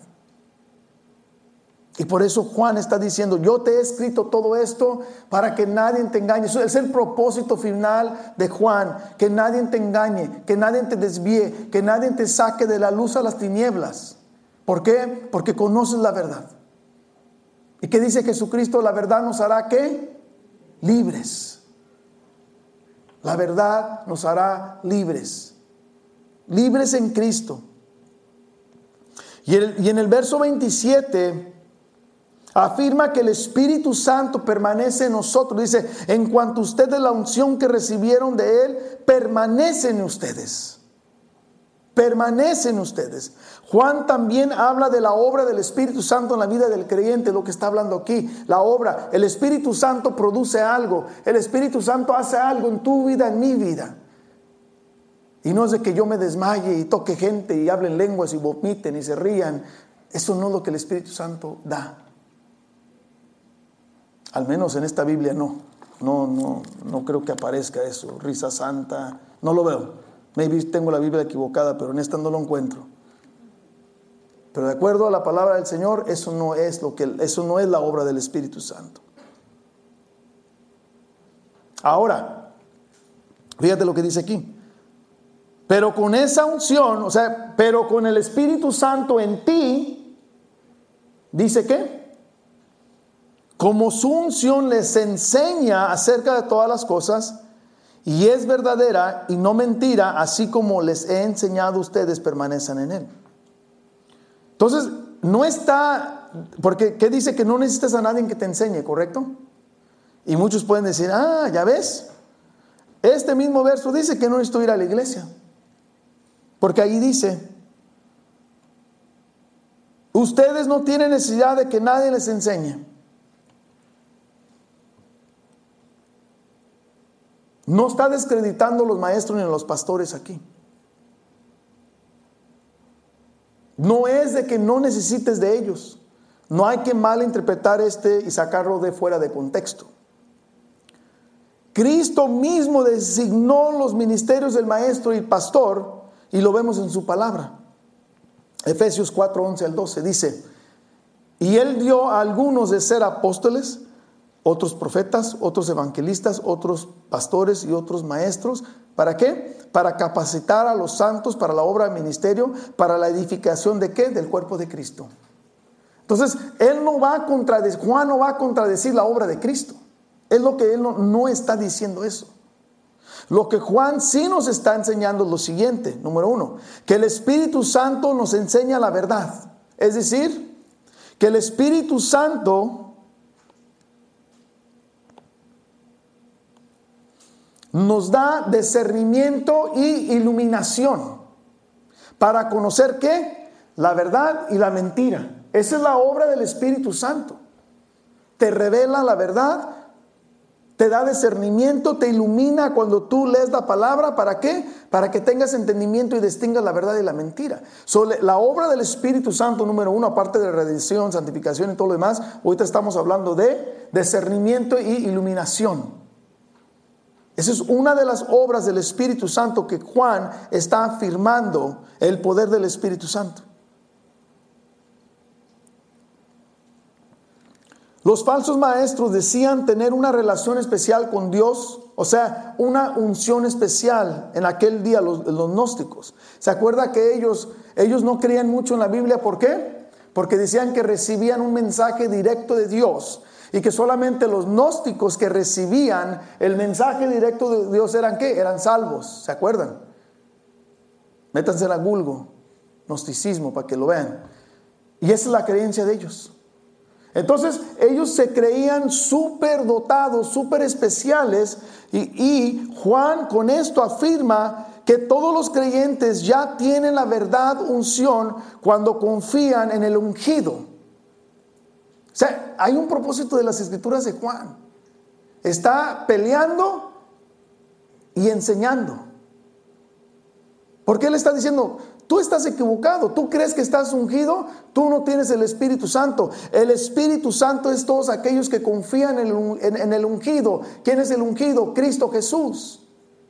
Y por eso Juan está diciendo, yo te he escrito todo esto para que nadie te engañe. Eso es el propósito final de Juan, que nadie te engañe, que nadie te desvíe, que nadie te saque de la luz a las tinieblas. ¿Por qué? Porque conoces la verdad. ¿Y qué dice Jesucristo? La verdad nos hará ¿qué? Libres. La verdad nos hará libres. Libres en Cristo. Y, el, y en el verso veintisiete afirma que el Espíritu Santo permanece en nosotros. Dice, en cuanto a ustedes la unción que recibieron de Él, permanece en ustedes. Permanece en ustedes. Juan también habla de la obra del Espíritu Santo en la vida del creyente, lo que está hablando aquí. La obra, el Espíritu Santo produce algo. El Espíritu Santo hace algo en tu vida, en mi vida. Y no es de que yo me desmaye y toque gente y hablen lenguas y vomiten y se rían. Eso no es lo que el Espíritu Santo da. Al menos en esta Biblia no. No, no, no creo que aparezca eso. Risa santa. No lo veo. Maybe tengo la Biblia equivocada, pero en esta no lo encuentro. Pero de acuerdo a la palabra del Señor, eso no es lo que, eso no es la obra del Espíritu Santo. Ahora, fíjate lo que dice aquí. Pero con esa unción, o sea, pero con el Espíritu Santo en ti, dice que, como su unción les enseña acerca de todas las cosas, y es verdadera y no mentira, así como les he enseñado a ustedes, permanezcan en él. Entonces, no está, porque ¿qué dice? Que no necesitas a nadie que te enseñe, ¿correcto? Y muchos pueden decir, ah, ya ves, este mismo verso dice que no necesito ir a la iglesia. Porque ahí dice, ustedes no tienen necesidad de que nadie les enseñe. No está descreditando a los maestros ni a los pastores aquí. No es de que no necesites de ellos. No hay que malinterpretar este y sacarlo de fuera de contexto. Cristo mismo designó los ministerios del maestro y pastor, y lo vemos en su palabra. Efesios cuatro, once al doce dice, y él dio a algunos de ser apóstoles, otros profetas, otros evangelistas, otros pastores y otros maestros. ¿Para qué? Para capacitar a los santos para la obra del ministerio, para la edificación de ¿qué? Del cuerpo de Cristo. Entonces, él no va a contradecir, Juan no va a contradecir la obra de Cristo. Es lo que él no, no está diciendo eso. Lo que Juan sí nos está enseñando es lo siguiente. Número uno, que el Espíritu Santo nos enseña la verdad. Es decir, que el Espíritu Santo nos da discernimiento y iluminación para conocer ¿qué? La verdad y la mentira. Esa es la obra del Espíritu Santo. Te revela la verdad, te da discernimiento, te ilumina cuando tú lees la palabra. ¿Para qué? Para que tengas entendimiento y distingas la verdad y la mentira. So, la obra del Espíritu Santo, número uno, aparte de redención, santificación y todo lo demás, ahorita estamos hablando de discernimiento y iluminación. Esa es una de las obras del Espíritu Santo que Juan está afirmando, el poder del Espíritu Santo. Los falsos maestros decían tener una relación especial con Dios, o sea, una unción especial en aquel día, los, los gnósticos. ¿Se acuerda que ellos, ellos no creían mucho en la Biblia? ¿Por qué? Porque decían que recibían un mensaje directo de Dios y que solamente los gnósticos que recibían el mensaje directo de Dios eran ¿qué? Eran salvos. ¿Se acuerdan? Métanse en la Google, gnosticismo, para que lo vean. Y esa es la creencia de ellos. Entonces ellos se creían súper dotados, súper especiales, y, y Juan con esto afirma que todos los creyentes ya tienen la verdad, unción, cuando confían en el ungido. O sea, hay un propósito de las escrituras de Juan. Está peleando y enseñando. Porque él está diciendo, tú estás equivocado, tú crees que estás ungido, tú no tienes el Espíritu Santo. El Espíritu Santo es todos aquellos que confían en el, en, en el ungido. ¿Quién es el ungido? Cristo Jesús.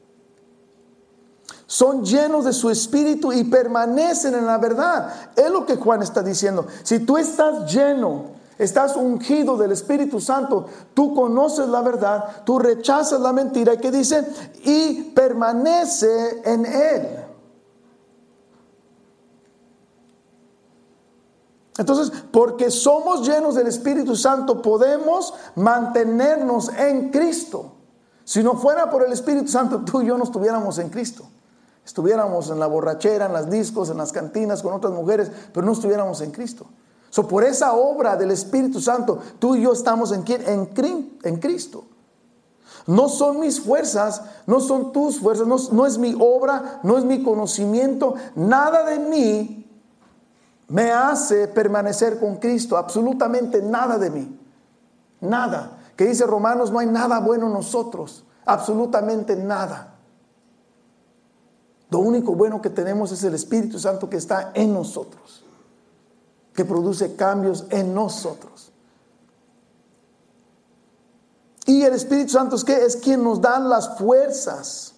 Son llenos de su Espíritu y permanecen en la verdad. Es lo que Juan está diciendo. Si tú estás lleno, estás ungido del Espíritu Santo, tú conoces la verdad, tú rechazas la mentira. ¿Y qué dice? Y permanece en él. Entonces, porque somos llenos del Espíritu Santo, podemos mantenernos en Cristo. Si no fuera por el Espíritu Santo, tú y yo no estuviéramos en Cristo. Estuviéramos en la borrachera, en las discos, en las cantinas con otras mujeres, pero no estuviéramos en Cristo. So, por esa obra del Espíritu Santo, tú y yo estamos en quién? En, en Cristo. No son mis fuerzas, no son tus fuerzas, no, no es mi obra, no es mi conocimiento, nada de mí me hace permanecer con Cristo, absolutamente nada de mí, nada. Que dice Romanos, no hay nada bueno en nosotros, absolutamente nada. Lo único bueno que tenemos es el Espíritu Santo que está en nosotros, que produce cambios en nosotros. Y el Espíritu Santo es que es quien nos da las fuerzas.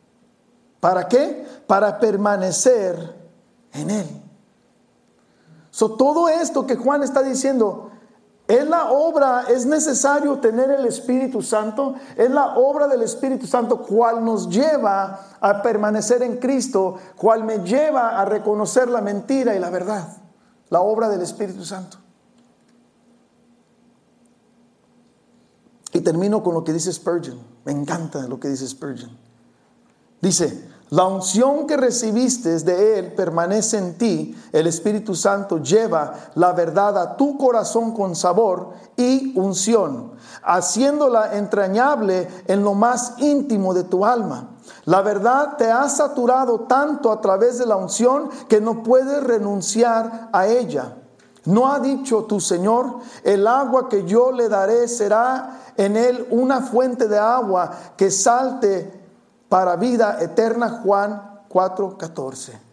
¿Para qué? Para permanecer en él. So, todo esto que Juan está diciendo, es la obra, es necesario tener el Espíritu Santo, es la obra del Espíritu Santo cual nos lleva a permanecer en Cristo, cual me lleva a reconocer la mentira y la verdad, la obra del Espíritu Santo. Y termino con lo que dice Spurgeon, me encanta lo que dice Spurgeon. Dice, la unción que recibiste de Él permanece en ti. El Espíritu Santo lleva la verdad a tu corazón con sabor y unción, haciéndola entrañable en lo más íntimo de tu alma. La verdad te ha saturado tanto a través de la unción que no puedes renunciar a ella. ¿No ha dicho tu Señor, el agua que yo le daré será en él una fuente de agua que salte para vida eterna? Juan cuatro catorce.